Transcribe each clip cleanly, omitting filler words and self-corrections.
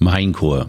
MAINCOR.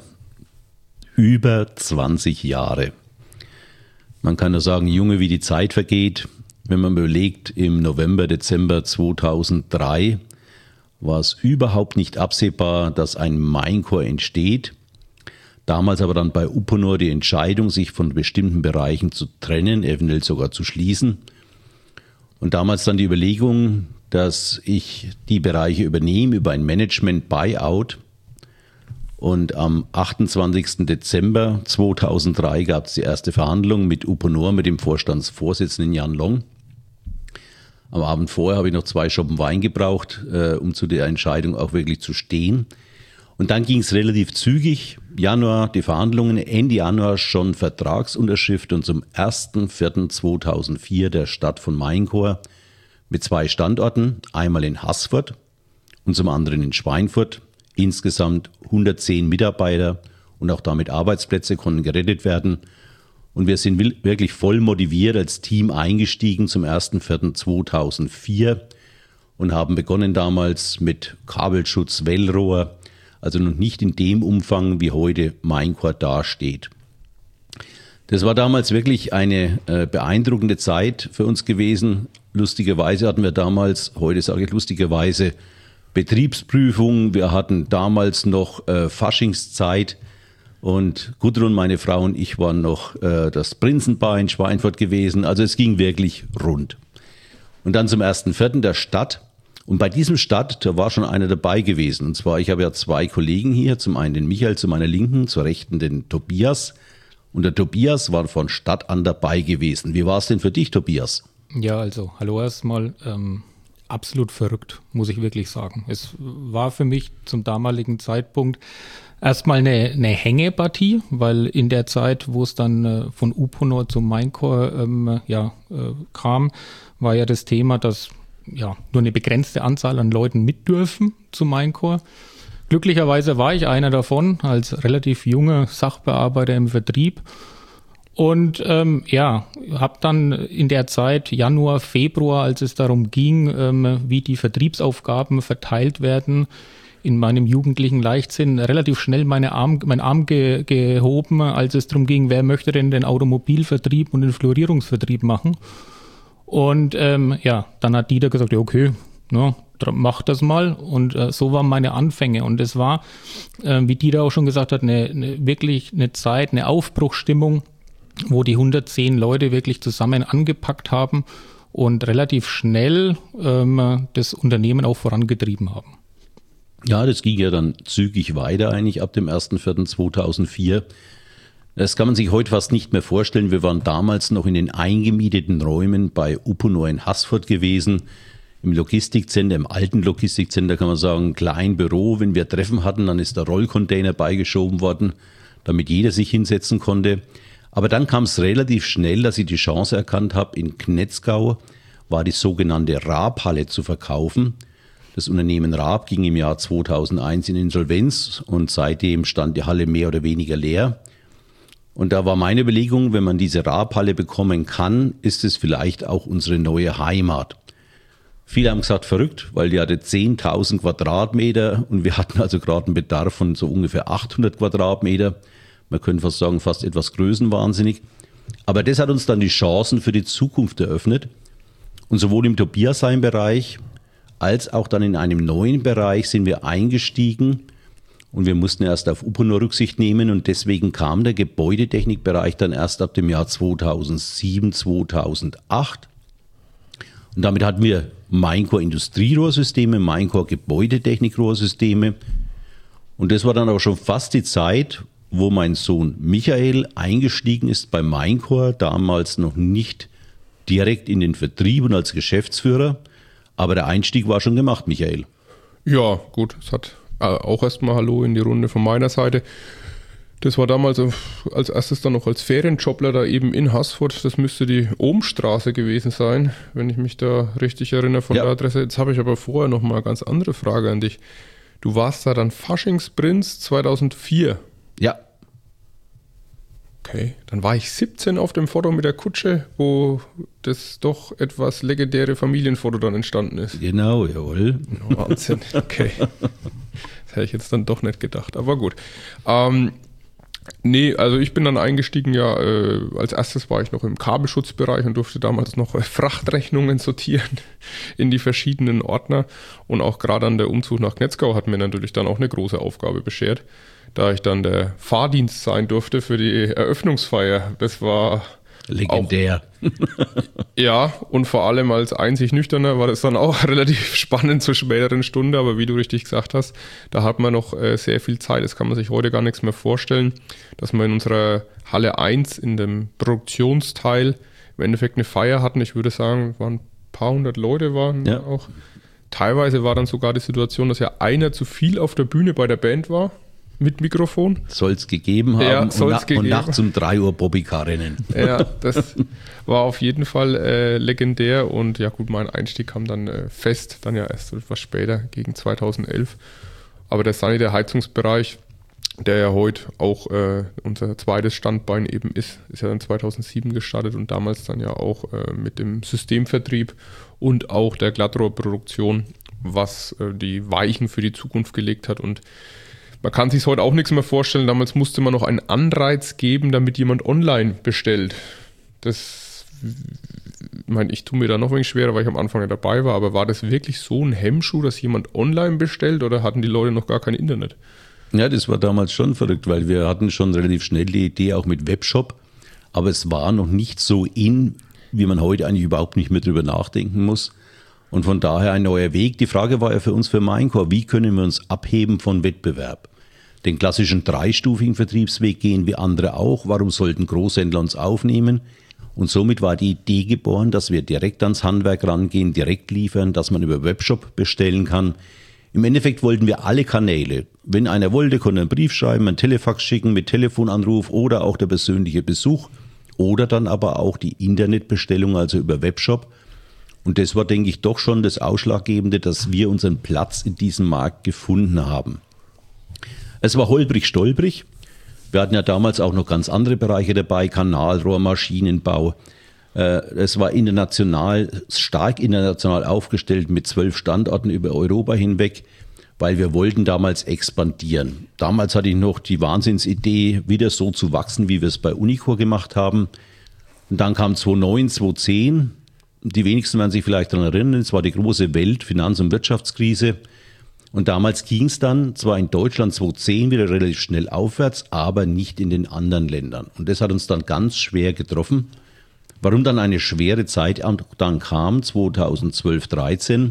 Über 20 Jahre. Man kann nur sagen, Junge, wie die Zeit vergeht. Wenn man überlegt, im November, Dezember 2003 war es überhaupt nicht absehbar, dass ein MAINCOR entsteht. Damals aber dann bei Uponor die Entscheidung, sich von bestimmten Bereichen zu trennen, eventuell sogar zu schließen. Und damals dann die Überlegung, dass ich die Bereiche übernehme über ein Management-Buyout. Und am 28. Dezember 2003 gab es die erste Verhandlung mit Uponor, mit dem Vorstandsvorsitzenden Jan Long. Am Abend vorher habe ich noch 2 Schoppen Wein gebraucht, um zu der Entscheidung auch wirklich zu stehen. Und dann ging es relativ zügig. Januar die Verhandlungen, Ende Januar schon Vertragsunterschrift und zum 1.4.2004 der Start von MAINCOR mit 2 Standorten, einmal in Haßfurt und zum anderen in Schweinfurt. Insgesamt 110 Mitarbeiter und auch damit Arbeitsplätze konnten gerettet werden. Und wir sind wirklich voll motiviert als Team eingestiegen zum 1.4.2004 und haben begonnen damals mit Kabelschutz, Wellrohr, also noch nicht in dem Umfang, wie heute MAINCOR dasteht. Das war damals wirklich eine beeindruckende Zeit für uns gewesen. Lustigerweise hatten wir damals, heute sage ich lustigerweise, Betriebsprüfung. Wir hatten damals noch Faschingszeit und Gudrun, meine Frau und ich waren noch das Prinzenpaar in Schweinfurt gewesen. Also es ging wirklich rund. Und dann zum 1.4. der Start. Und bei diesem Start, da war schon einer dabei gewesen. Und zwar, ich habe ja 2 Kollegen hier, zum einen den Michael zu meiner Linken, zur Rechten den Tobias. Und der Tobias war von Start an dabei gewesen. Wie war es denn für dich, Tobias? Ja, also hallo erstmal. Absolut verrückt, muss ich wirklich sagen. Es war für mich zum damaligen Zeitpunkt erstmal eine Hängepartie, weil in der Zeit, wo es dann von Uponor zum MAINCOR kam, war ja das Thema, dass nur eine begrenzte Anzahl an Leuten mit dürfen zum MAINCOR. Glücklicherweise war ich einer davon, als relativ junger Sachbearbeiter im Vertrieb. Und habe dann in der Zeit Januar, Februar, als es darum ging, wie die Vertriebsaufgaben verteilt werden, in meinem jugendlichen Leichtsinn relativ schnell meinen Arm gehoben, als es darum ging, wer möchte denn den Automobilvertrieb und den Florierungsvertrieb machen. Und dann hat Dieter gesagt, ja okay, mach das mal. Und so waren meine Anfänge. Und es war, wie Dieter auch schon gesagt hat, wirklich eine Zeit, eine Aufbruchsstimmung, wo die 110 Leute wirklich zusammen angepackt haben und relativ schnell das Unternehmen auch vorangetrieben haben. Ja, das ging ja dann zügig weiter eigentlich ab dem 1.4.2004. Das kann man sich heute fast nicht mehr vorstellen. Wir waren damals noch in den eingemieteten Räumen bei Uponor in Haßfurt gewesen, im Logistikcenter, im alten Logistikcenter kann man sagen, klein Büro. Wenn wir Treffen hatten, dann ist der Rollcontainer beigeschoben worden, damit jeder sich hinsetzen konnte. Aber dann kam es relativ schnell, dass ich die Chance erkannt habe, in Knetzgau war die sogenannte Raab-Halle zu verkaufen. Das Unternehmen Raab ging im Jahr 2001 in Insolvenz und seitdem stand die Halle mehr oder weniger leer. Und da war meine Überlegung, wenn man diese Raab-Halle bekommen kann, ist es vielleicht auch unsere neue Heimat. Viele haben gesagt, verrückt, weil die hatte 10.000 Quadratmeter und wir hatten also gerade einen Bedarf von so ungefähr 800 Quadratmeter. Man könnte fast sagen, fast etwas größenwahnsinnig. Aber das hat uns dann die Chancen für die Zukunft eröffnet. Und sowohl im Tobias-Bereich als auch dann in einem neuen Bereich sind wir eingestiegen. Und wir mussten erst auf Uponor Rücksicht nehmen. Und deswegen kam der Gebäudetechnikbereich dann erst ab dem Jahr 2007, 2008. Und damit hatten wir MAINCOR Industrierohrsysteme, MAINCOR Gebäudetechnikrohrsysteme. Und das war dann auch schon fast die Zeit, wo mein Sohn Michael eingestiegen ist bei MAINCOR, damals noch nicht direkt in den Vertrieb und als Geschäftsführer. Aber der Einstieg war schon gemacht, Michael. Ja, gut, es hat auch erstmal Hallo in die Runde von meiner Seite. Das war damals als erstes dann noch als Ferienjobler da eben in Haßfurt. Das müsste die Ohmstraße gewesen sein, wenn ich mich da richtig erinnere von der Adresse. Jetzt habe ich aber vorher noch mal eine ganz andere Frage an dich. Du warst da dann Faschingsprinz 2004. Ja. Okay, dann war ich 17 auf dem Foto mit der Kutsche, wo das doch etwas legendäre Familienfoto dann entstanden ist. Genau, jawohl. Wahnsinn, okay. Das hätte ich jetzt dann doch nicht gedacht, aber gut. Nee, also ich bin dann eingestiegen, ja, als erstes war ich noch im Kabelschutzbereich und durfte damals noch Frachtrechnungen sortieren in die verschiedenen Ordner. Und auch gerade an der Umzug nach Knetzgau hat mir natürlich dann auch eine große Aufgabe beschert, da ich dann der Fahrdienst sein durfte für die Eröffnungsfeier. Das war legendär. Ja, und vor allem als einzig Nüchterner war das dann auch relativ spannend zur späteren Stunde, aber wie du richtig gesagt hast, da hat man noch sehr viel Zeit, das kann man sich heute gar nichts mehr vorstellen, dass wir in unserer Halle 1 in dem Produktionsteil im Endeffekt eine Feier hatten. Ich würde sagen, waren ein paar hundert Leute waren ja auch. Teilweise war dann sogar die Situation, dass ja einer zu viel auf der Bühne bei der Band war. Mit Mikrofon. Soll es gegeben haben und nachts um 3 Uhr Bobbycar-Rennen. Ja, das war auf jeden Fall legendär und ja gut, mein Einstieg kam dann fest, dann ja erst etwas später, gegen 2011. Aber der Sanitär-Heizungsbereich, der ja heute auch unser zweites Standbein eben ist ja dann 2007 gestartet und damals dann ja auch mit dem Systemvertrieb und auch der Glattrohrproduktion, was die Weichen für die Zukunft gelegt hat. Und man kann sich heute auch nichts mehr vorstellen. Damals musste man noch einen Anreiz geben, damit jemand online bestellt. Das, ich meine, ich tue mir da noch ein wenig schwerer, weil ich am Anfang ja dabei war, aber war das wirklich so ein Hemmschuh, dass jemand online bestellt oder hatten die Leute noch gar kein Internet? Ja, das war damals schon verrückt, weil wir hatten schon relativ schnell die Idee auch mit Webshop, aber es war noch nicht so in, wie man heute eigentlich überhaupt nicht mehr drüber nachdenken muss. Und von daher ein neuer Weg. Die Frage war ja für uns, für Maincore, wie können wir uns abheben von Wettbewerb? Den klassischen dreistufigen Vertriebsweg gehen wie andere auch. Warum sollten Großhändler uns aufnehmen? Und somit war die Idee geboren, dass wir direkt ans Handwerk rangehen, direkt liefern, dass man über Webshop bestellen kann. Im Endeffekt wollten wir alle Kanäle. Wenn einer wollte, konnte er einen Brief schreiben, einen Telefax schicken mit Telefonanruf oder auch der persönliche Besuch oder dann aber auch die Internetbestellung, also über Webshop. Und das war, denke ich, doch schon das Ausschlaggebende, dass wir unseren Platz in diesem Markt gefunden haben. Es war holprig-stolprig. Wir hatten ja damals auch noch ganz andere Bereiche dabei, Kanalrohr, Maschinenbau. Es war stark international aufgestellt mit 12 Standorten über Europa hinweg, weil wir wollten damals expandieren. Damals hatte ich noch die Wahnsinnsidee, wieder so zu wachsen, wie wir es bei Unicor gemacht haben. Und dann kam 2009, 2010. Die wenigsten werden sich vielleicht daran erinnern, es war die große Finanz- und Wirtschaftskrise. Und damals ging es dann zwar in Deutschland 2010 wieder relativ schnell aufwärts, aber nicht in den anderen Ländern. Und das hat uns dann ganz schwer getroffen. Warum dann eine schwere Zeit dann kam, 2012, 2013,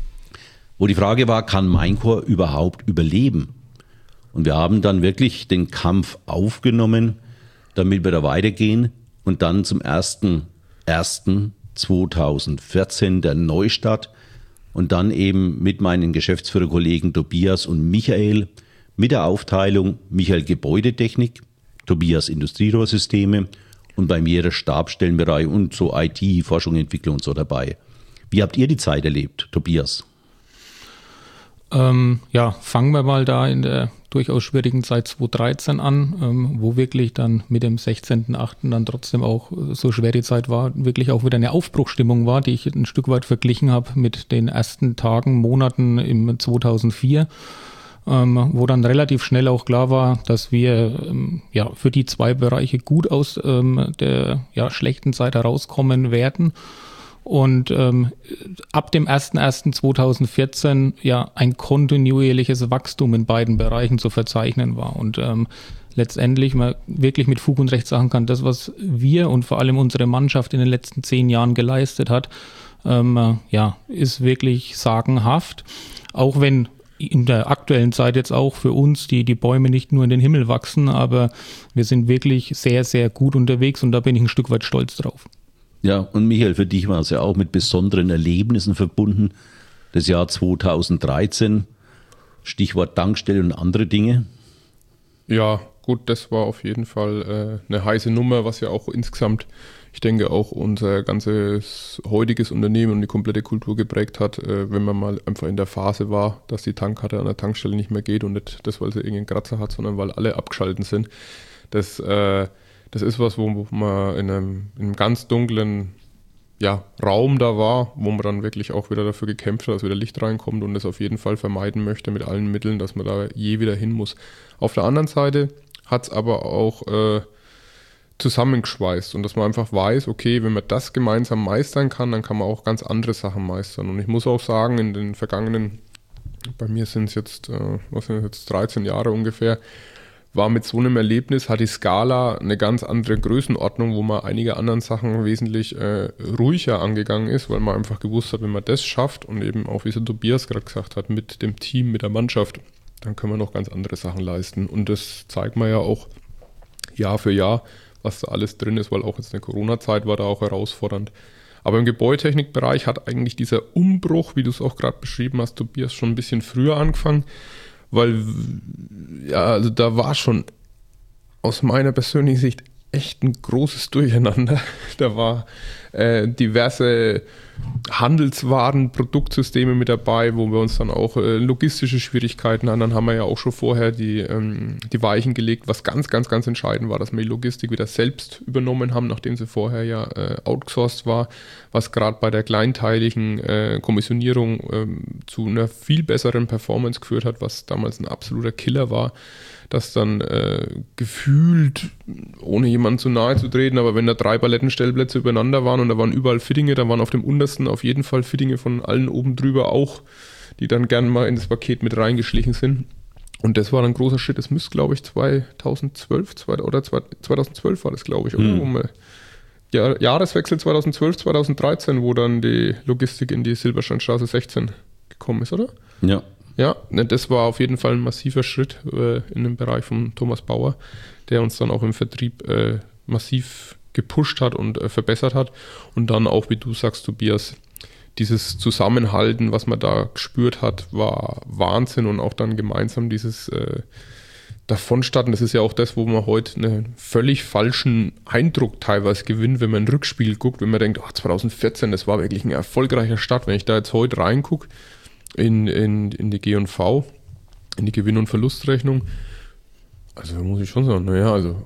wo die Frage war, kann Maincore überhaupt überleben? Und wir haben dann wirklich den Kampf aufgenommen, damit wir da weitergehen und dann zum 1.1.2014 der Neustart und dann eben mit meinen Geschäftsführerkollegen Tobias und Michael mit der Aufteilung Michael Gebäudetechnik, Tobias Industrierohrsysteme und bei mir der Stabstellenbereich und so IT, Forschung, Entwicklung und so dabei. Wie habt ihr die Zeit erlebt, Tobias? Fangen wir mal da in der durchaus schwierigen Zeit 2013 an, wo wirklich dann mit dem 16.8. dann trotzdem auch so schwer die Zeit war, wirklich auch wieder eine Aufbruchsstimmung war, die ich ein Stück weit verglichen habe mit den ersten Tagen, Monaten im 2004, wo dann relativ schnell auch klar war, dass wir für die zwei Bereiche gut aus der schlechten Zeit herauskommen werden. Und ab dem 01.01.2014 ein kontinuierliches Wachstum in beiden Bereichen zu verzeichnen war. Und letztendlich man wirklich mit Fug und Recht sagen kann, das, was wir und vor allem unsere Mannschaft in den letzten 10 Jahren geleistet hat, ist wirklich sagenhaft. Auch wenn in der aktuellen Zeit jetzt auch für uns die Bäume nicht nur in den Himmel wachsen, aber wir sind wirklich sehr, sehr gut unterwegs und da bin ich ein Stück weit stolz drauf. Ja, und Michael, für dich war es ja auch mit besonderen Erlebnissen verbunden. Das Jahr 2013, Stichwort Tankstelle und andere Dinge. Ja, gut, das war auf jeden Fall eine heiße Nummer, was ja auch insgesamt, ich denke, auch unser ganzes heutiges Unternehmen und die komplette Kultur geprägt hat, wenn man mal einfach in der Phase war, dass die Tankkarte an der Tankstelle nicht mehr geht und nicht das, weil sie irgendeinen Kratzer hat, sondern weil alle abgeschalten sind. Das ist was, wo man in einem ganz dunklen Raum da war, wo man dann wirklich auch wieder dafür gekämpft hat, dass wieder Licht reinkommt und das auf jeden Fall vermeiden möchte mit allen Mitteln, dass man da je wieder hin muss. Auf der anderen Seite hat es aber auch zusammengeschweißt und dass man einfach weiß, okay, wenn man das gemeinsam meistern kann, dann kann man auch ganz andere Sachen meistern. Und ich muss auch sagen, in den vergangenen, bei mir sind es jetzt, 13 Jahre ungefähr, war mit so einem Erlebnis, hat die Skala eine ganz andere Größenordnung, wo man einige anderen Sachen wesentlich ruhiger angegangen ist, weil man einfach gewusst hat, wenn man das schafft und eben auch, wie es Tobias gerade gesagt hat, mit dem Team, mit der Mannschaft, dann können wir noch ganz andere Sachen leisten. Und das zeigt man ja auch Jahr für Jahr, was da alles drin ist, weil auch jetzt eine Corona-Zeit war da auch herausfordernd. Aber im Gebäudetechnikbereich hat eigentlich dieser Umbruch, wie du es auch gerade beschrieben hast, Tobias, schon ein bisschen früher angefangen, weil also da war schon aus meiner persönlichen Sicht echt ein großes Durcheinander. Da war diverse Handelswaren, Produktsysteme mit dabei, wo wir uns dann auch logistische Schwierigkeiten haben. Dann haben wir ja auch schon vorher die Weichen gelegt, was ganz, ganz, ganz entscheidend war, dass wir die Logistik wieder selbst übernommen haben, nachdem sie vorher ja outgesourced war, was gerade bei der kleinteiligen Kommissionierung zu einer viel besseren Performance geführt hat, was damals ein absoluter Killer war. Das dann gefühlt, ohne jemandem zu nahe zu treten, aber wenn da 3 Palettenstellplätze übereinander waren und da waren überall Fittinge, da waren auf dem untersten auf jeden Fall Fittinge von allen oben drüber auch, die dann gerne mal in das Paket mit reingeschlichen sind. Und das war ein großer Schritt. Das müsste, glaube ich, 2012 war das, glaube ich, oder? Jahreswechsel 2012, 2013, wo dann die Logistik in die Silbersteinstraße 16 gekommen ist, oder? Ja. Ja, das war auf jeden Fall ein massiver Schritt in dem Bereich von Thomas Bauer, der uns dann auch im Vertrieb massiv gepusht hat und verbessert hat. Und dann auch, wie du sagst, Tobias, dieses Zusammenhalten, was man da gespürt hat, war Wahnsinn. Und auch dann gemeinsam dieses Davonstatten, das ist ja auch das, wo man heute einen völlig falschen Eindruck teilweise gewinnt, wenn man ein Rückspiel guckt, wenn man denkt, 2014, das war wirklich ein erfolgreicher Start. Wenn ich da jetzt heute reingucke, in die G&V, in die Gewinn- und Verlustrechnung. Also muss ich schon sagen, also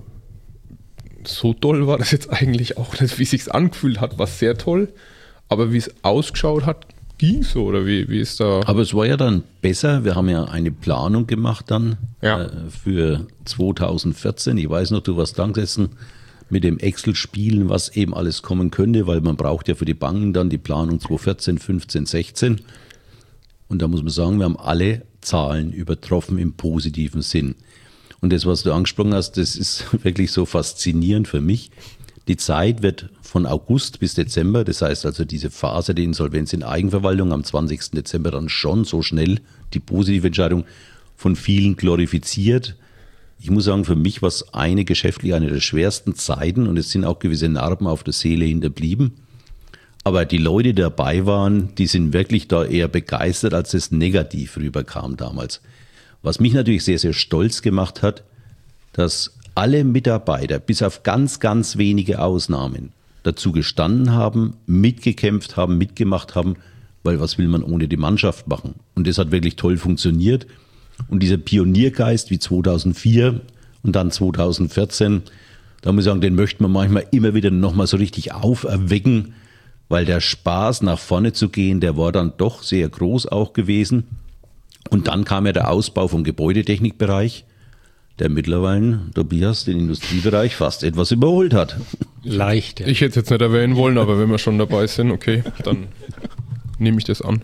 so toll war das jetzt eigentlich auch nicht, wie es sich angefühlt hat, war sehr toll, aber wie es ausgeschaut hat, ging so, oder wie ist da? Aber es war ja dann besser, wir haben ja eine Planung gemacht dann für 2014, ich weiß noch, du warst dran gesessen mit dem Excel-Spielen, was eben alles kommen könnte, weil man braucht ja für die Banken dann die Planung 2014, 15, 16. Und da muss man sagen, wir haben alle Zahlen übertroffen im positiven Sinn. Und das, was du angesprochen hast, das ist wirklich so faszinierend für mich. Die Zeit wird von August bis Dezember, das heißt also diese Phase der Insolvenz in Eigenverwaltung am 20. Dezember dann schon so schnell, die positive Entscheidung von vielen glorifiziert. Ich muss sagen, für mich war es geschäftlich eine der schwersten Zeiten und es sind auch gewisse Narben auf der Seele hinterblieben. Aber die Leute, die dabei waren, die sind wirklich da eher begeistert, als es negativ rüberkam damals. Was mich natürlich sehr, sehr stolz gemacht hat, dass alle Mitarbeiter, bis auf ganz, ganz wenige Ausnahmen, dazu gestanden haben, mitgekämpft haben, mitgemacht haben, weil was will man ohne die Mannschaft machen? Und das hat wirklich toll funktioniert. Und dieser Pioniergeist wie 2004 und dann 2014, da muss ich sagen, den möchte man manchmal immer wieder nochmal so richtig auferwecken, weil der Spaß, nach vorne zu gehen, der war dann doch sehr groß auch gewesen. Und dann kam ja der Ausbau vom Gebäudetechnikbereich, der mittlerweile, Tobias, den Industriebereich fast etwas überholt hat. Leicht. Ja. Ich hätte es jetzt nicht erwähnen wollen, aber wenn wir schon dabei sind, okay, dann nehme ich das an.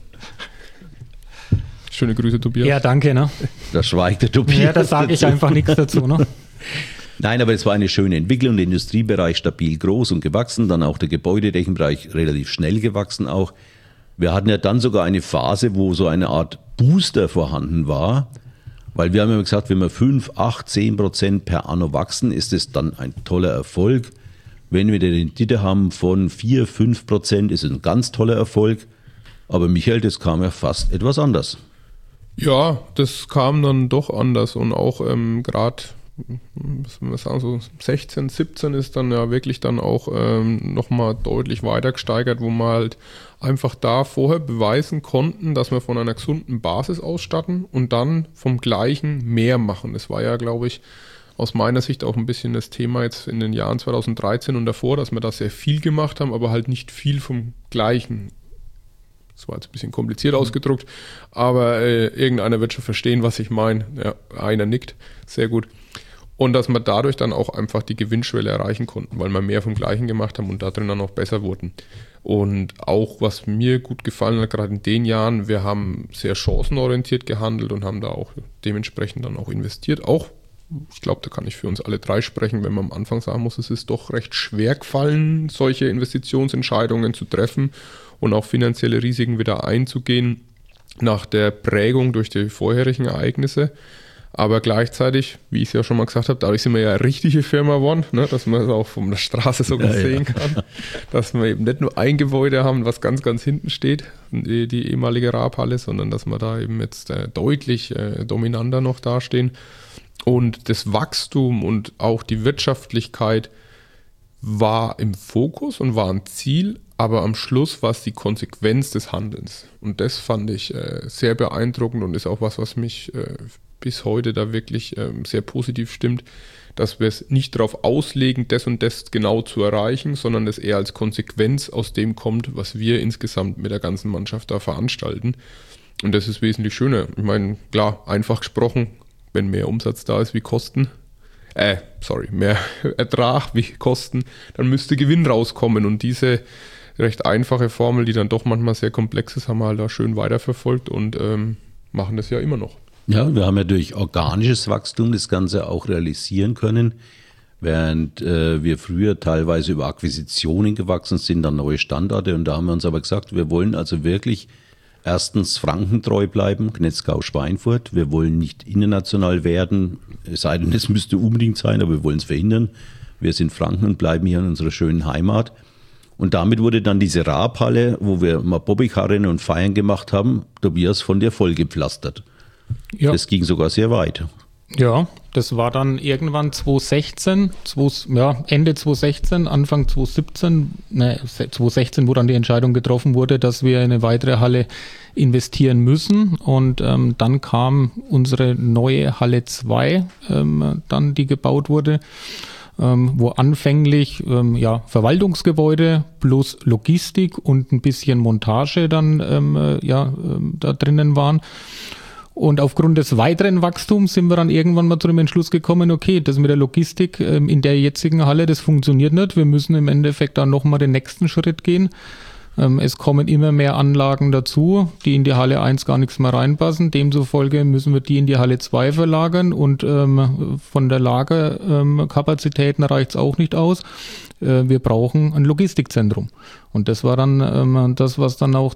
Schöne Grüße, Tobias. Ja, danke. Ne? Da schweigt der Tobias. Ja, da sage ich einfach nichts dazu. Ne? Nein, aber es war eine schöne Entwicklung, der Industriebereich stabil groß und gewachsen, dann auch der Gebäudetechnikbereich relativ schnell gewachsen auch. Wir hatten ja dann sogar eine Phase, wo so eine Art Booster vorhanden war, weil wir haben ja gesagt, wenn wir 5, 8, 10% per anno wachsen, ist es dann ein toller Erfolg. Wenn wir eine Rendite haben von 4, 5%, ist es ein ganz toller Erfolg. Aber Michael, das kam ja fast etwas anders. Ja, das kam dann doch anders und auch gerade, was soll man sagen, so 16, 17 ist dann ja wirklich dann auch nochmal deutlich weiter gesteigert, wo wir halt einfach da vorher beweisen konnten, dass wir von einer gesunden Basis ausstatten und dann vom Gleichen mehr machen. Das war ja, glaube ich, aus meiner Sicht auch ein bisschen das Thema jetzt in den Jahren 2013 und davor, dass wir da sehr viel gemacht haben, aber halt nicht viel vom Gleichen. Das war jetzt ein bisschen kompliziert ausgedruckt, aber irgendeiner wird schon verstehen, was ich meine. Ja, einer nickt, sehr gut. Und dass wir dadurch dann auch einfach die Gewinnschwelle erreichen konnten, weil wir mehr vom Gleichen gemacht haben und da drin dann auch besser wurden. Und auch, was mir gut gefallen hat, gerade in den Jahren, wir haben sehr chancenorientiert gehandelt und haben da auch dementsprechend dann auch investiert. Auch, ich glaube, da kann ich für uns alle drei sprechen, wenn man am Anfang sagen muss, es ist doch recht schwer gefallen, solche Investitionsentscheidungen zu treffen und auch finanzielle Risiken wieder einzugehen nach der Prägung durch die vorherigen Ereignisse. Aber gleichzeitig, wie ich es ja schon mal gesagt habe, dadurch sind wir ja eine richtige Firma geworden, ne, dass man es auch von der Straße so gut sehen kann. Dass wir eben nicht nur ein Gebäude haben, was ganz, ganz hinten steht, die ehemalige Raabhalle, sondern dass wir da eben jetzt deutlich dominanter noch dastehen. Und das Wachstum und auch die Wirtschaftlichkeit war im Fokus und war ein Ziel, aber am Schluss war es die Konsequenz des Handelns. Und das fand ich sehr beeindruckend und ist auch was mich bis heute da wirklich sehr positiv stimmt, dass wir es nicht darauf auslegen, das und das genau zu erreichen, sondern es eher als Konsequenz aus dem kommt, was wir insgesamt mit der ganzen Mannschaft da veranstalten. Und das ist wesentlich schöner. Ich meine, klar, einfach gesprochen, wenn mehr Umsatz da ist wie Kosten, mehr Ertrag wie Kosten, dann müsste Gewinn rauskommen. Und diese recht einfache Formel, die dann doch manchmal sehr komplex ist, haben wir halt da schön weiterverfolgt und machen das ja immer noch. Ja, wir haben ja durch organisches Wachstum das Ganze auch realisieren können, während wir früher teilweise über Akquisitionen gewachsen sind, dann neue Standorte. Und da haben wir uns aber gesagt, wir wollen also wirklich erstens frankentreu bleiben, Knetzgau-Schweinfurt. Wir wollen nicht international werden, es sei denn, es müsste unbedingt sein, aber wir wollen es verhindern. Wir sind Franken und bleiben hier in unserer schönen Heimat. Und damit wurde dann diese Raabhalle, wo wir mal Bobbycarrennen und Feiern gemacht haben, Tobias, von der vollgepflastert. Ja. Das ging sogar sehr weit. Ja, das war dann irgendwann 2016, Ende 2016, Anfang 2016, wo dann die Entscheidung getroffen wurde, dass wir in eine weitere Halle investieren müssen. Und dann kam unsere neue Halle 2, dann die gebaut wurde, wo anfänglich Verwaltungsgebäude plus Logistik und ein bisschen Montage dann da drinnen waren. Und aufgrund des weiteren Wachstums sind wir dann irgendwann mal zu dem Entschluss gekommen, okay, das mit der Logistik in der jetzigen Halle, das funktioniert nicht. Wir müssen im Endeffekt dann nochmal den nächsten Schritt gehen. Es kommen immer mehr Anlagen dazu, die in die Halle 1 gar nichts mehr reinpassen. Demzufolge müssen wir die in die Halle 2 verlagern und von der Lagerkapazitäten reicht es auch nicht aus. Wir brauchen ein Logistikzentrum. Und das war dann das, was dann auch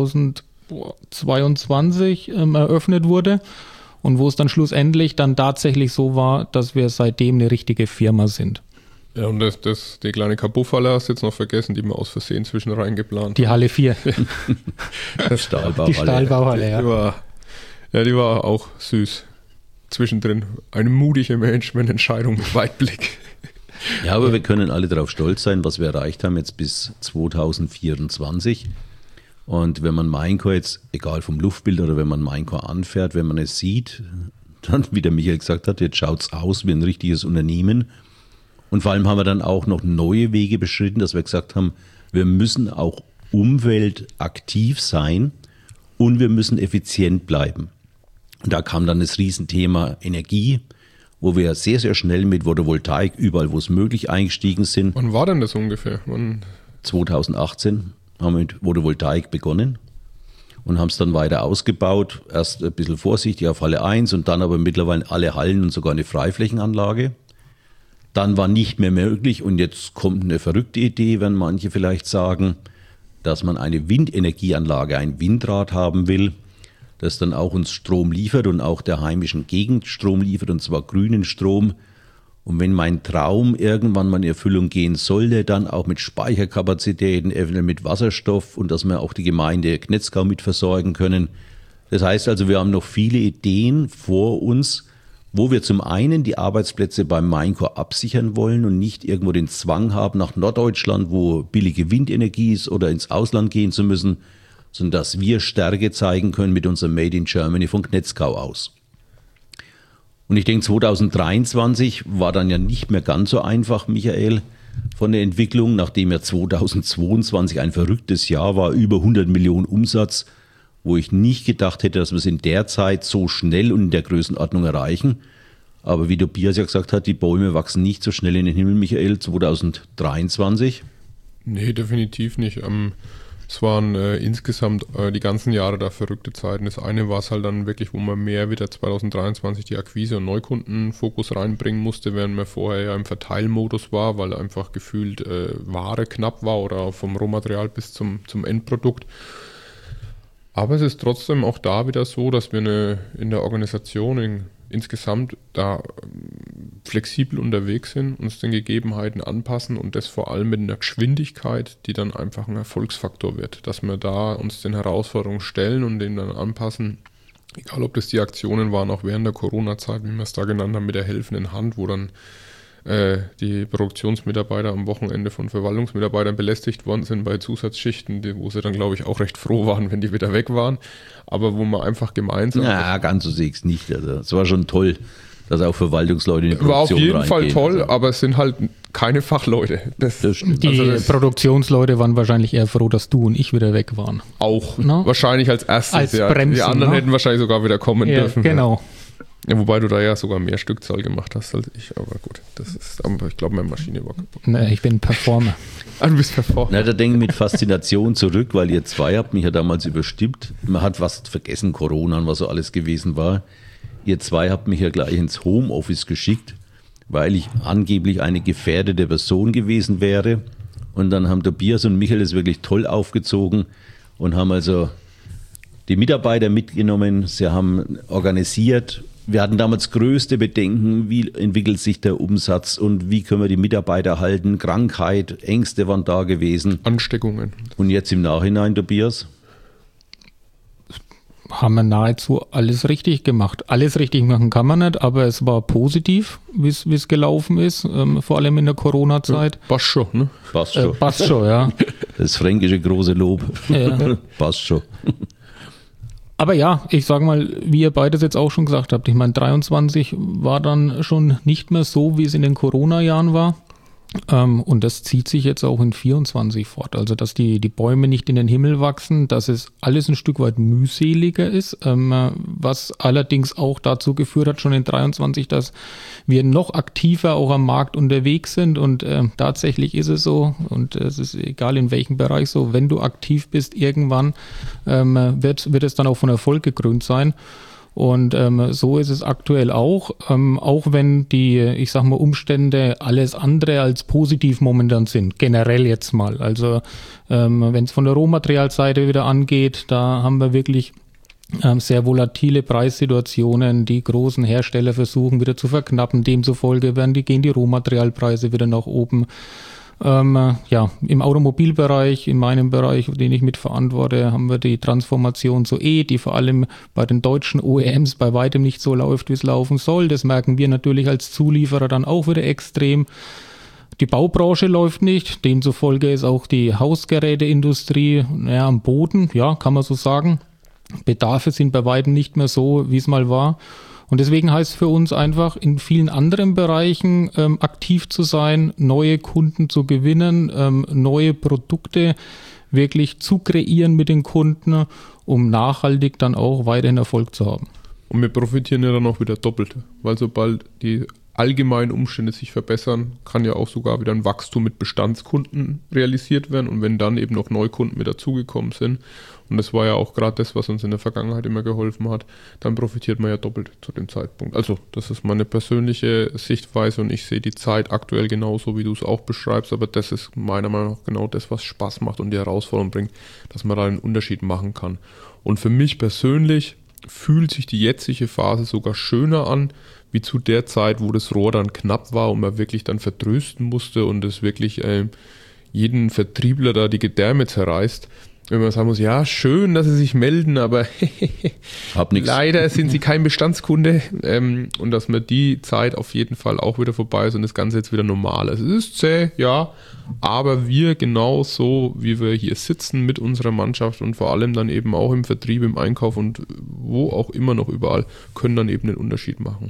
2022 eröffnet wurde und wo es dann schlussendlich dann tatsächlich so war, dass wir seitdem eine richtige Firma sind. Ja, und die kleine Kabuffhalle hast du jetzt noch vergessen, die wir aus Versehen zwischen reingeplant Die Halle 4. Die Stahlbauhalle. Die Stahlbauhalle, ja. Die war auch süß. Zwischendrin eine mutige Managemententscheidung mit Weitblick. Ja, aber wir können alle darauf stolz sein, was wir erreicht haben jetzt bis 2024. Und wenn man Mainco jetzt, egal vom Luftbild oder wenn man Mainco anfährt, wenn man es sieht, dann, wie der Michael gesagt hat, jetzt schaut es aus wie ein richtiges Unternehmen. Und vor allem haben wir dann auch noch neue Wege beschritten, dass wir gesagt haben, wir müssen auch umweltaktiv sein und wir müssen effizient bleiben. Und da kam dann das Riesenthema Energie, wo wir sehr, sehr schnell mit Photovoltaik überall, wo es möglich, eingestiegen sind. Wann war denn das ungefähr? 2018 haben wir mit Photovoltaik begonnen und haben es dann weiter ausgebaut. Erst ein bisschen vorsichtig auf Halle 1 und dann aber mittlerweile alle Hallen und sogar eine Freiflächenanlage. Dann war nicht mehr möglich und jetzt kommt eine verrückte Idee, werden manche vielleicht sagen, dass man eine Windenergieanlage, ein Windrad haben will, das dann auch uns Strom liefert und auch der heimischen Gegend Strom liefert, und zwar grünen Strom. Und wenn mein Traum irgendwann mal in Erfüllung gehen sollte, dann auch mit Speicherkapazitäten, eventuell mit Wasserstoff und dass wir auch die Gemeinde Knetzgau mit versorgen können. Das heißt also, wir haben noch viele Ideen vor uns, wo wir zum einen die Arbeitsplätze beim Mainco absichern wollen und nicht irgendwo den Zwang haben, nach Norddeutschland, wo billige Windenergie ist, oder ins Ausland gehen zu müssen, sondern dass wir Stärke zeigen können mit unserem Made in Germany von Knetzgau aus. Und ich denke, 2023 war dann ja nicht mehr ganz so einfach, Michael, von der Entwicklung, nachdem ja 2022 ein verrücktes Jahr war, über 100 Millionen Umsatz, wo ich nicht gedacht hätte, dass wir es in der Zeit so schnell und in der Größenordnung erreichen. Aber wie Tobias ja gesagt hat, die Bäume wachsen nicht so schnell in den Himmel, Michael, 2023. Nee, definitiv nicht. Es waren insgesamt die ganzen Jahre da verrückte Zeiten. Das eine war es halt dann wirklich, wo man mehr wieder 2023 die Akquise- und Neukundenfokus reinbringen musste, während man vorher ja im Verteilmodus war, weil einfach gefühlt Ware knapp war oder vom Rohmaterial bis zum Endprodukt. Aber es ist trotzdem auch da wieder so, dass wir in der Organisation insgesamt da flexibel unterwegs sind, uns den Gegebenheiten anpassen und das vor allem mit einer Geschwindigkeit, die dann einfach ein Erfolgsfaktor wird, dass wir da uns den Herausforderungen stellen und dem dann anpassen, egal ob das die Aktionen waren, auch während der Corona-Zeit, wie wir es da genannt haben, mit der helfenden Hand, wo dann die Produktionsmitarbeiter am Wochenende von Verwaltungsmitarbeitern belästigt worden sind bei Zusatzschichten, wo sie dann, glaube ich, auch recht froh waren, wenn die wieder weg waren, aber wo man einfach gemeinsam... Na, ganz so sehe ich es nicht. Also, es war schon toll, dass auch Verwaltungsleute in die Produktion reingehen. War auf jeden Fall toll, also. Aber es sind halt keine Fachleute. Das stimmt. Die Produktionsleute waren wahrscheinlich eher froh, dass du und ich wieder weg waren. Auch, no? Wahrscheinlich als erstes. Als Bremsen, die anderen hätten wahrscheinlich sogar wieder kommen dürfen. Genau. Ja, wobei du da ja sogar mehr Stückzahl gemacht hast als ich, aber gut, ich glaube, meine Maschine war kaputt. Nee, ich bin Performer. Du bist Performer. Na, da denke ich mit Faszination zurück, weil ihr zwei habt mich ja damals überstimmt. Man hat fast vergessen, Corona und was so alles gewesen war. Ihr zwei habt mich ja gleich ins Homeoffice geschickt, weil ich angeblich eine gefährdete Person gewesen wäre. Und dann haben Tobias und Michael es wirklich toll aufgezogen und haben also die Mitarbeiter mitgenommen. Sie haben organisiert. Wir hatten damals größte Bedenken, wie entwickelt sich der Umsatz und wie können wir die Mitarbeiter halten. Krankheit, Ängste waren da gewesen. Ansteckungen. Und jetzt im Nachhinein, Tobias? Haben wir nahezu alles richtig gemacht. Alles richtig machen kann man nicht, aber es war positiv, wie es gelaufen ist, vor allem in der Corona-Zeit. Passt schon, ne? Passt schon, ja. Das fränkische große Lob. Ja. Passt schon. Aber ja, ich sage mal, wie ihr beides jetzt auch schon gesagt habt, ich meine, 23 war dann schon nicht mehr so, wie es in den Corona-Jahren war. Und das zieht sich jetzt auch in 24 fort. Also, dass die Bäume nicht in den Himmel wachsen, dass es alles ein Stück weit mühseliger ist, was allerdings auch dazu geführt hat, schon in 23, dass wir noch aktiver auch am Markt unterwegs sind. Und tatsächlich ist es so, und es ist egal in welchem Bereich so, wenn du aktiv bist, irgendwann wird es dann auch von Erfolg gekrönt sein. Und so ist es aktuell auch wenn die, ich sag mal, Umstände alles andere als positiv momentan sind, generell jetzt mal. Also wenn es von der Rohmaterialseite wieder angeht, da haben wir wirklich sehr volatile Preissituationen. Die großen Hersteller versuchen wieder zu verknappen, demzufolge gehen die Rohmaterialpreise wieder nach oben. Im Automobilbereich, in meinem Bereich, den ich mitverantworte, haben wir die Transformation zu die vor allem bei den deutschen OEMs bei weitem nicht so läuft, wie es laufen soll. Das merken wir natürlich als Zulieferer dann auch wieder extrem. Die Baubranche läuft nicht, demzufolge ist auch die Hausgeräteindustrie am Boden, ja, kann man so sagen. Bedarfe sind bei weitem nicht mehr so, wie es mal war. Und deswegen heißt es für uns einfach, in vielen anderen Bereichen aktiv zu sein, neue Kunden zu gewinnen, neue Produkte wirklich zu kreieren mit den Kunden, um nachhaltig dann auch weiterhin Erfolg zu haben. Und wir profitieren ja dann auch wieder doppelt, weil sobald die allgemeinen Umstände sich verbessern, kann ja auch sogar wieder ein Wachstum mit Bestandskunden realisiert werden und wenn dann eben noch Neukunden mit dazugekommen sind, und das war ja auch gerade das, was uns in der Vergangenheit immer geholfen hat, dann profitiert man ja doppelt zu dem Zeitpunkt. Also das ist meine persönliche Sichtweise und ich sehe die Zeit aktuell genauso, wie du es auch beschreibst, aber das ist meiner Meinung nach genau das, was Spaß macht und die Herausforderung bringt, dass man da einen Unterschied machen kann. Und für mich persönlich fühlt sich die jetzige Phase sogar schöner an, wie zu der Zeit, wo das Rohr dann knapp war und man wirklich dann vertrösten musste und es wirklich jeden Vertriebler da die Gedärme zerreißt. Wenn man sagen muss, ja, schön, dass Sie sich melden, aber leider sind Sie kein Bestandskunde und dass man die Zeit auf jeden Fall auch wieder vorbei ist und das Ganze jetzt wieder normal ist. Es ist zäh, ja, aber wir genauso, wie wir hier sitzen mit unserer Mannschaft und vor allem dann eben auch im Vertrieb, im Einkauf und wo auch immer noch überall, können dann eben den Unterschied machen.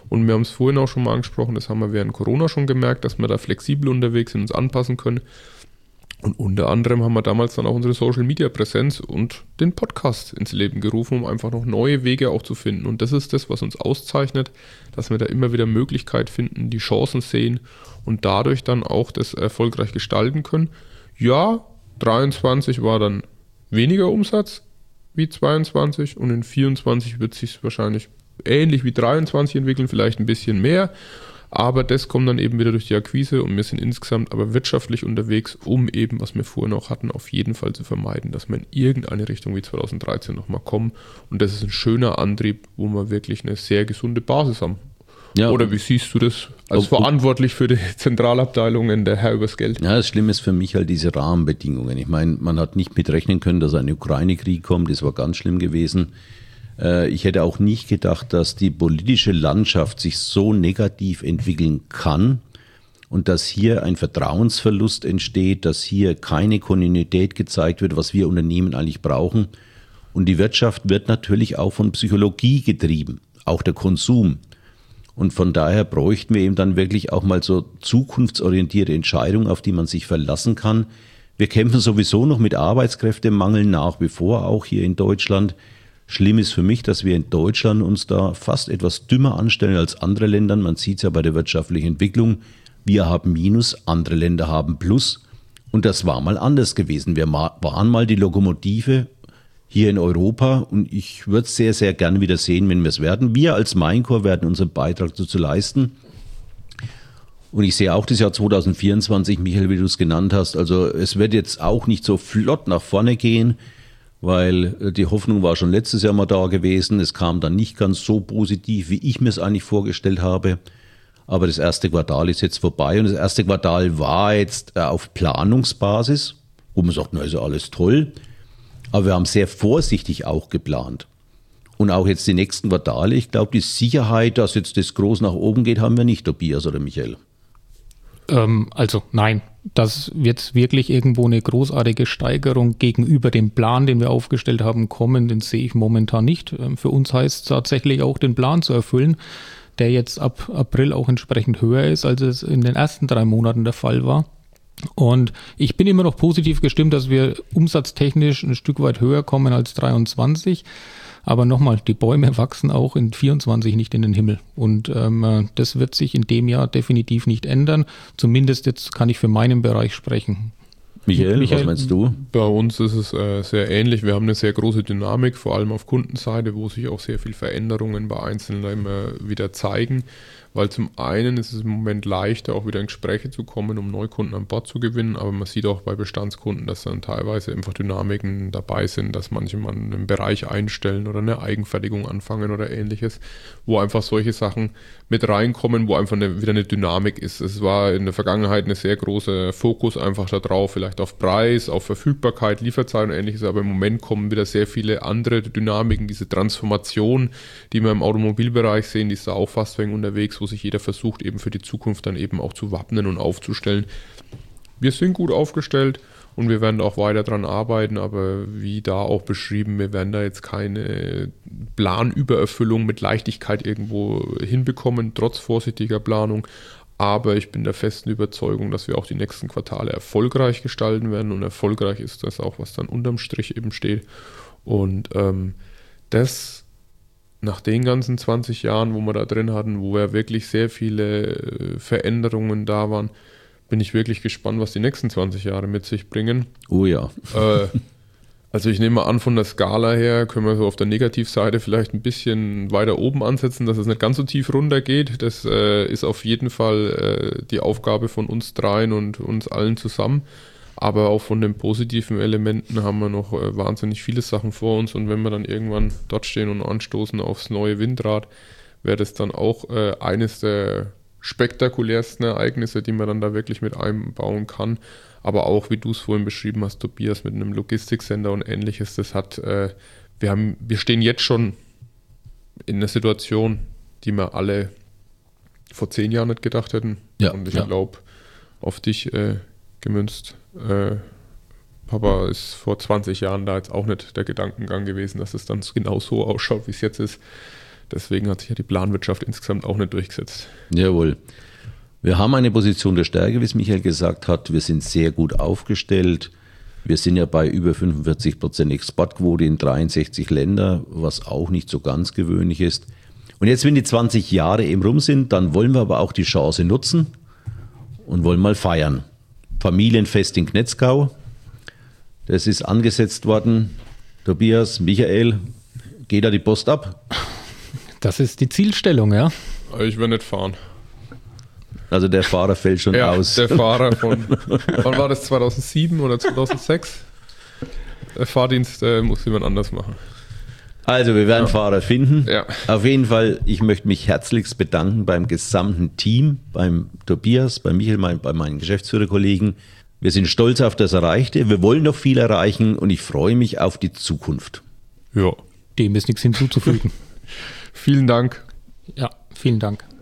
Und wir haben es vorhin auch schon mal angesprochen, das haben wir während Corona schon gemerkt, dass wir da flexibel unterwegs sind, uns anpassen können. Und unter anderem haben wir damals dann auch unsere Social-Media-Präsenz und den Podcast ins Leben gerufen, um einfach noch neue Wege auch zu finden. Und das ist das, was uns auszeichnet, dass wir da immer wieder Möglichkeit finden, die Chancen sehen und dadurch dann auch das erfolgreich gestalten können. Ja, 23 war dann weniger Umsatz wie 22 und in 24 wird es sich wahrscheinlich ähnlich wie 23 entwickeln, vielleicht ein bisschen mehr, aber das kommt dann eben wieder durch die Akquise und wir sind insgesamt aber wirtschaftlich unterwegs, um eben, was wir vorhin auch hatten, auf jeden Fall zu vermeiden, dass wir in irgendeine Richtung wie 2013 nochmal kommen und das ist ein schöner Antrieb, wo wir wirklich eine sehr gesunde Basis haben. Ja. Oder wie siehst du das als verantwortlich für die Zentralabteilungen, der Herr übers Geld? Ja, das Schlimme ist für mich halt diese Rahmenbedingungen. Ich meine, man hat nicht mitrechnen können, dass ein Ukraine-Krieg kommt. Das war ganz schlimm gewesen. Ich hätte auch nicht gedacht, dass die politische Landschaft sich so negativ entwickeln kann und dass hier ein Vertrauensverlust entsteht, dass hier keine Kontinuität gezeigt wird, was wir Unternehmen eigentlich brauchen. Und die Wirtschaft wird natürlich auch von Psychologie getrieben, auch der Konsum. Und von daher bräuchten wir eben dann wirklich auch mal so zukunftsorientierte Entscheidungen, auf die man sich verlassen kann. Wir kämpfen sowieso noch mit Arbeitskräftemangel nach wie vor, auch hier in Deutschland. Schlimm ist für mich, dass wir in Deutschland uns da fast etwas dümmer anstellen als andere Länder. Man sieht es ja bei der wirtschaftlichen Entwicklung. Wir haben Minus, andere Länder haben Plus. Und das war mal anders gewesen. Wir waren mal die Lokomotive hier in Europa und ich würde es sehr, sehr gerne wieder sehen, wenn wir es werden. Wir als Maincore werden unseren Beitrag dazu leisten. Und ich sehe auch das Jahr 2024, Michael, wie du es genannt hast. Also es wird jetzt auch nicht so flott nach vorne gehen, weil die Hoffnung war schon letztes Jahr mal da gewesen. Es kam dann nicht ganz so positiv, wie ich mir es eigentlich vorgestellt habe. Aber das erste Quartal ist jetzt vorbei und das erste Quartal war jetzt auf Planungsbasis, wo man sagt, na, ist ja alles toll. Aber wir haben sehr vorsichtig auch geplant. Und auch jetzt die nächsten Quartale, ich glaube, die Sicherheit, dass jetzt das groß nach oben geht, haben wir nicht, Tobias oder Michael. Also nein, dass jetzt wirklich irgendwo eine großartige Steigerung gegenüber dem Plan, den wir aufgestellt haben, kommen, den sehe ich momentan nicht. Für uns heißt es tatsächlich auch, den Plan zu erfüllen, der jetzt ab April auch entsprechend höher ist, als es in den ersten 3 Monaten der Fall war. Und ich bin immer noch positiv gestimmt, dass wir umsatztechnisch ein Stück weit höher kommen als 23. Aber nochmal, die Bäume wachsen auch in 24 nicht in den Himmel. Und das wird sich in dem Jahr definitiv nicht ändern. Zumindest jetzt kann ich für meinen Bereich sprechen. Michael, was meinst du? Bei uns ist es sehr ähnlich. Wir haben eine sehr große Dynamik, vor allem auf Kundenseite, wo sich auch sehr viele Veränderungen bei Einzelnen immer wieder zeigen. Weil zum einen ist es im Moment leichter, auch wieder in Gespräche zu kommen, um Neukunden an Bord zu gewinnen, aber man sieht auch bei Bestandskunden, dass dann teilweise einfach Dynamiken dabei sind, dass manche mal einen Bereich einstellen oder eine Eigenfertigung anfangen oder ähnliches, wo einfach solche Sachen mit reinkommen, wo einfach wieder eine Dynamik ist. Es war in der Vergangenheit eine sehr große Fokus einfach darauf, vielleicht auf Preis, auf Verfügbarkeit, Lieferzeit und ähnliches, aber im Moment kommen wieder sehr viele andere Dynamiken, diese Transformation, die wir im Automobilbereich sehen, die ist da auch fast wegen unterwegs, wo sich jeder versucht, eben für die Zukunft dann eben auch zu wappnen und aufzustellen. Wir sind gut aufgestellt und wir werden auch weiter dran arbeiten, aber wie da auch beschrieben, wir werden da jetzt keine Planübererfüllung mit Leichtigkeit irgendwo hinbekommen, trotz vorsichtiger Planung. Aber ich bin der festen Überzeugung, dass wir auch die nächsten Quartale erfolgreich gestalten werden und erfolgreich ist das auch, was dann unterm Strich eben steht. Und das nach den ganzen 20 Jahren, wo wir da drin hatten, wo wir wirklich sehr viele Veränderungen da waren, bin ich wirklich gespannt, was die nächsten 20 Jahre mit sich bringen. Oh ja. Also ich nehme mal an, von der Skala her können wir so auf der Negativseite vielleicht ein bisschen weiter oben ansetzen, dass es nicht ganz so tief runter geht. Das ist auf jeden Fall die Aufgabe von uns dreien und uns allen zusammen. Aber auch von den positiven Elementen haben wir noch wahnsinnig viele Sachen vor uns. Und wenn wir dann irgendwann dort stehen und anstoßen aufs neue Windrad, wäre das dann auch eines der spektakulärsten Ereignisse, die man dann da wirklich mit einbauen kann. Aber auch, wie du es vorhin beschrieben hast, Tobias, mit einem Logistikcenter und ähnliches, das hat, wir stehen jetzt schon in einer Situation, die wir alle vor 10 Jahren nicht gedacht hätten. Ja, und ich glaube, auf dich gemünzt, Papa, ist vor 20 Jahren da jetzt auch nicht der Gedankengang gewesen, dass es dann genau so ausschaut, wie es jetzt ist. Deswegen hat sich ja die Planwirtschaft insgesamt auch nicht durchgesetzt. Jawohl. Wir haben eine Position der Stärke, wie es Michael gesagt hat. Wir sind sehr gut aufgestellt. Wir sind ja bei über 45% Exportquote in 63 Länder, was auch nicht so ganz gewöhnlich ist. Und jetzt, wenn die 20 Jahre eben rum sind, dann wollen wir aber auch die Chance nutzen und wollen mal feiern. Familienfest in Knetzgau. Das ist angesetzt worden. Tobias, Michael, geht da die Post ab? Das ist die Zielstellung, ja. Ich werde nicht fahren. Also der Fahrer fällt schon aus. Der Fahrer von, wann war das, 2007 oder 2006? Der Fahrdienst muss jemand anders machen. Also wir werden Fahrer finden. Ja. Auf jeden Fall, ich möchte mich herzlichst bedanken beim gesamten Team, beim Tobias, bei Michael, bei meinen Geschäftsführerkollegen. Wir sind stolz auf das Erreichte. Wir wollen noch viel erreichen und ich freue mich auf die Zukunft. Ja. Dem ist nichts hinzuzufügen. Vielen Dank. Ja, vielen Dank.